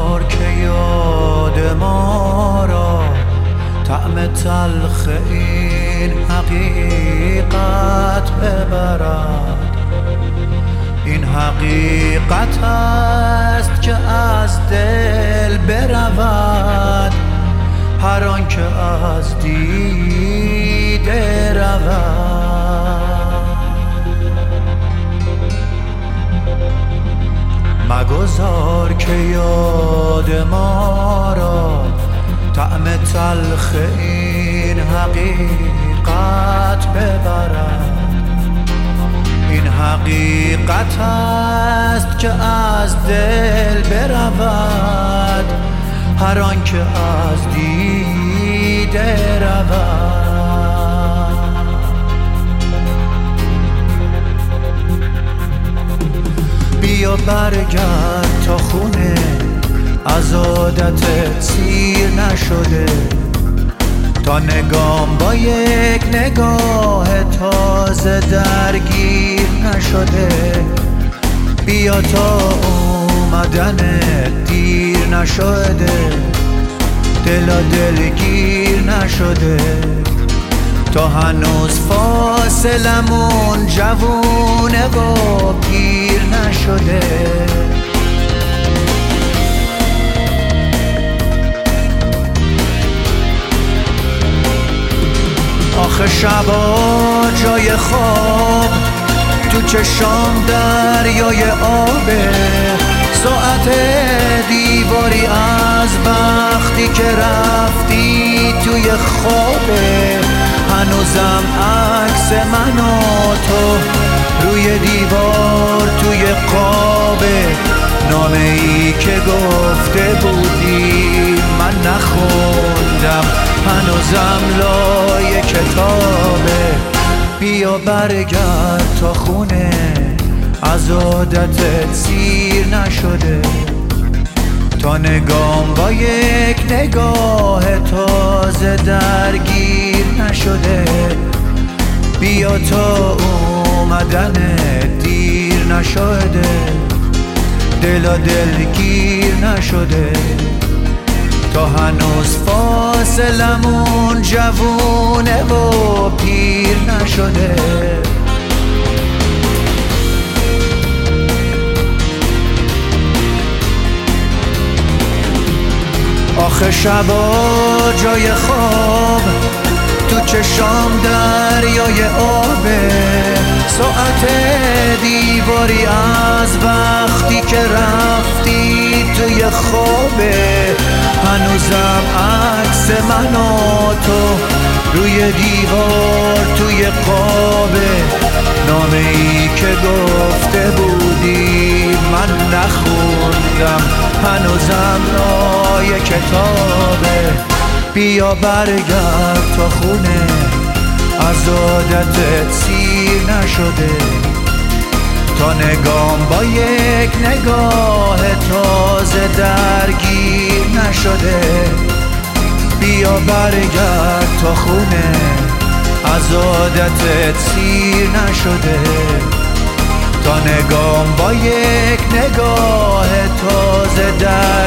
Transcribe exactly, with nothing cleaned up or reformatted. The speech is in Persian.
مگذار که یاد ما را طعم تلخ این حقیقت ببرد. این حقیقت است که از دل برود هر آن که از دیده رود. مگذار که یاد ما را طعم تلخ این حقیقت ببرد. این حقیقت است که از دل برود هر آن که از دیده رود. بیا برگرد تا خونه از عادت سیر نشده، تا نگام با یک نگاه تازه درگیر نشده. بیا تا اومدن دیر نشده، دلا دلگیر نشده، تا هنوز فاصلمون جوونه و پیر نشده. آخه شبا جای خواب تو چشام دریای آبه، ساعت دیواری از وقتی که رفتی توی خوابه. هنوزم عکس من و تو روی دیوار توی قابه، نامه ای که گفته بودی من نخوندم هنوزم لای کتابه. بیا برگرد تا خونه از عادتت سیر نشده، تا نگام با یک نگاه تازه درگیر نشده. بیا تا اومدن دیر نشده، دلا دلگیر نشده، تا هنوز فاصلمون جوونه و پیر نشده. آخه شبا جای خواب تو چشام دریای آبه، ساعت دیواری از وقتی که رفتی توی خوابه. هنوزم عکس من و تو روی دیوار توی قابه، نامه ای که گفته بودی من نخوندم هنوزم لای کتابه. بیا برگرد تا خونه از عادتت سیر نشده، تا نگام با یک نگاه تازه درگیر نشده. بیا برگرد تا خونه از عادتت سیر نشده، تا نگام با یک نگاه تازه درگیر